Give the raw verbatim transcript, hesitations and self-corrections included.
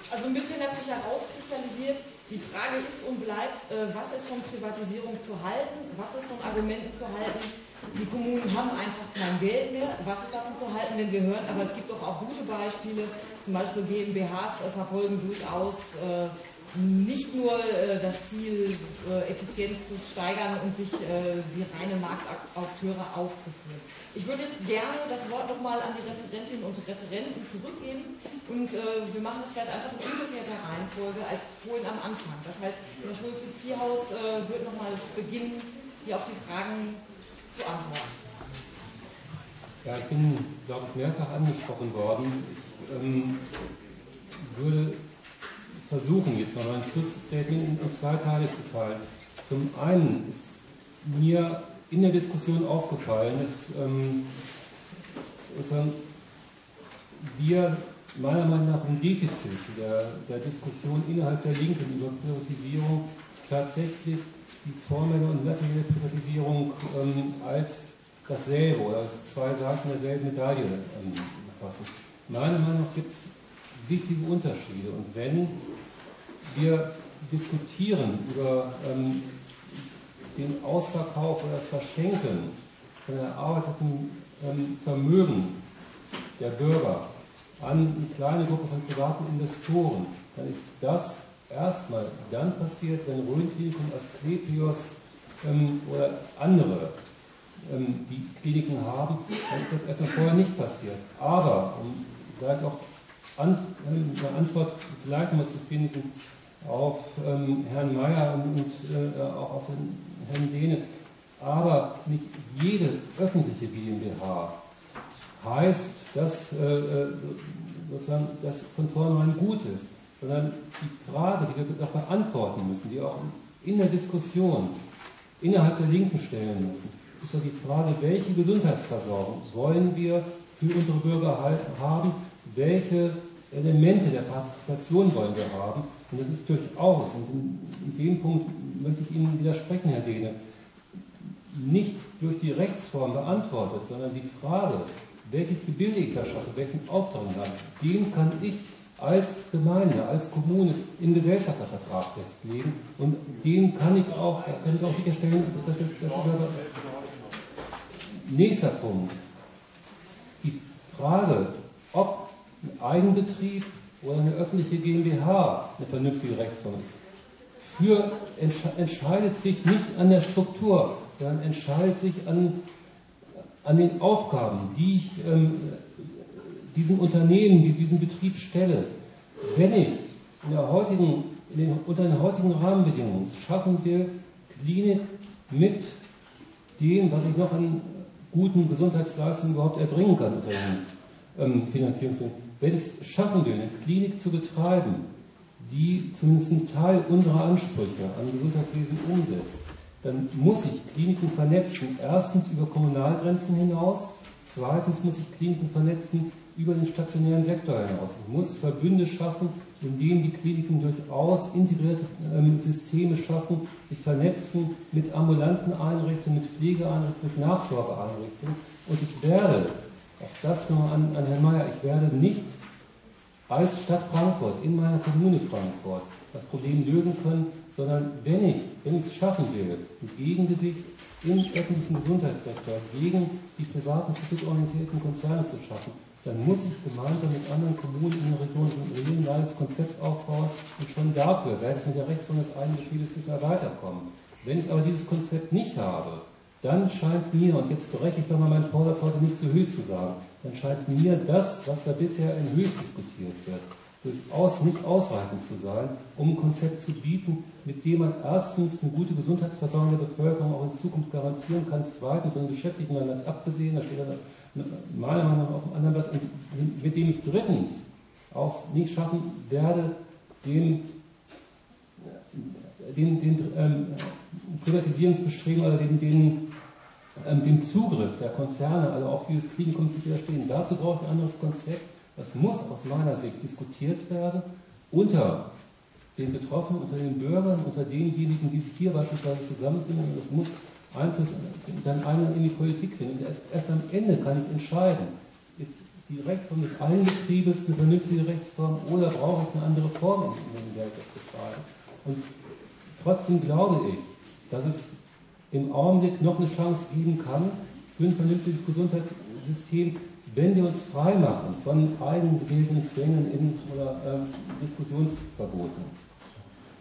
Also ein bisschen hat sich herauskristallisiert, die Frage ist und bleibt, was ist von Privatisierung zu halten, was ist von Argumenten zu halten. Die Kommunen haben einfach kein Geld mehr, was ist davon zu halten, wenn wir hören, aber es gibt doch auch gute Beispiele, zum Beispiel G m b Hs verfolgen durchaus äh, nicht nur äh, das Ziel, äh, Effizienz zu steigern und sich äh, wie reine Marktakteure aufzuführen. Ich würde jetzt gerne das Wort nochmal an die Referentinnen und Referenten zurückgeben und äh, wir machen das vielleicht einfach in umgekehrter Reihenfolge als vorhin am Anfang. Das heißt, Herr Schulze-Zierhaus äh, wird nochmal beginnen, hier auf die Fragen zu antworten. Ja, ich bin, glaube ich, mehrfach angesprochen worden. Ich ähm, würde versuchen, jetzt mal mein Schlussstatement in zwei Teile zu teilen. Zum einen ist mir in der Diskussion aufgefallen, dass ähm, wir meiner Meinung nach ein Defizit der, der Diskussion innerhalb der Linken über Privatisierung tatsächlich die formelle und materielle Privatisierung ähm, als dasselbe oder als zwei Seiten derselben Medaille ähm, befassen. Meiner Meinung nach gibt es wichtige Unterschiede und wenn wir diskutieren über ähm, den Ausverkauf oder das Verschenken von erarbeitetem ähm, Vermögen der Bürger an eine kleine Gruppe von privaten Investoren, dann ist das erstmal dann passiert, wenn Rhön-Kliniken, Asklepios ähm, oder andere ähm, die Kliniken haben, dann ist das erstmal vorher nicht passiert. Aber, um gleich auch an, eine Antwort vielleicht mal zu finden auf ähm, Herrn Mayer und, und äh, auch auf den Herrn Dehne, aber nicht jede öffentliche GmbH heißt, dass äh, sozusagen das von vornherein gut ist, sondern die Frage, die wir doch beantworten müssen, die auch in der Diskussion innerhalb der Linken stellen müssen, ist ja die Frage, welche Gesundheitsversorgung wollen wir für unsere Bürger haben, welche Elemente der Partizipation wollen wir haben. Und das ist durchaus, und in, in dem Punkt möchte ich Ihnen widersprechen, Herr Dehne, nicht durch die Rechtsform beantwortet, sondern die Frage, welches Gebilde ich da schaffe, welchen Auftrag ich habe, den kann ich als Gemeinde, als Kommune im Gesellschaftervertrag festlegen und den kann ich auch, kann ich auch sicherstellen, dass es, dass es nächster Punkt. Die Frage, ob ein Eigenbetrieb oder eine öffentliche GmbH eine vernünftige Rechtsform ist, für, entscheidet sich nicht an der Struktur, sondern entscheidet sich an, an den Aufgaben, die ich ähm, diesem Unternehmen, die, diesem Betrieb stelle. Wenn ich in der heutigen, in den, unter den heutigen Rahmenbedingungen schaffen will, Klinik mit dem, was ich noch an guten Gesundheitsleistungen überhaupt erbringen kann unter den ähm, Finanzierungsmitteln, wenn ich es schaffen will, eine Klinik zu betreiben, die zumindest einen Teil unserer Ansprüche an Gesundheitswesen umsetzt, dann muss ich Kliniken vernetzen, erstens über Kommunalgrenzen hinaus, zweitens muss ich Kliniken vernetzen über den stationären Sektor hinaus. Ich muss Verbünde schaffen, in denen die Kliniken durchaus integrierte ähm, Systeme schaffen, sich vernetzen mit ambulanten Einrichtungen, mit Pflegeeinrichtungen, mit Nachsorgeeinrichtungen. Und ich werde, auch das noch an, an Herrn Mayer, ich werde nicht als Stadt Frankfurt, in meiner Kommune Frankfurt, das Problem lösen können, sondern wenn ich, wenn ich es schaffen will, ein Gegengewicht im öffentlichen Gesundheitssektor gegen die privaten, profitorientierten Konzerne zu schaffen, dann muss ich gemeinsam mit anderen Kommunen in der Region ein regionales Konzept aufbauen und schon dafür werde ich mit der Rechtsform des Eigenbetriebes nicht mehr weiterkommen. Wenn ich aber dieses Konzept nicht habe, dann scheint mir, und jetzt breche ich doch mal meinen Vorsatz heute nicht zu höchst zu sagen, dann scheint mir das, was da bisher in höchst diskutiert wird, durchaus nicht ausreichend zu sein, um ein Konzept zu bieten, mit dem man erstens eine gute Gesundheitsversorgung der Bevölkerung auch in Zukunft garantieren kann, zweitens von den Beschäftigten mal ganz abgesehen, da steht dann meiner Meinung nach auf dem anderen Blatt, und mit dem ich drittens auch nicht schaffen werde, den, den, den ähm, Privatisierungsbestreben oder den, den, ähm, dem Zugriff der Konzerne, also auf dieses Klinikum zu widerstehen. Dazu brauche ich ein anderes Konzept. Das muss aus meiner Sicht diskutiert werden unter den Betroffenen, unter den Bürgern, unter denjenigen, die sich hier beispielsweise zusammenfinden. Und das muss Einfluss dann einen in die Politik finden. Und erst, erst am Ende kann ich entscheiden, ist die Rechtsform des Eigenbetriebes eine vernünftige Rechtsform oder brauche ich eine andere Form, in der ich das betreibe? Und trotzdem glaube ich, dass es im Augenblick noch eine Chance geben kann für ein vernünftiges Gesundheitssystem, wenn wir uns frei machen von eigengewählten Zwängen in, oder ähm, Diskussionsverboten.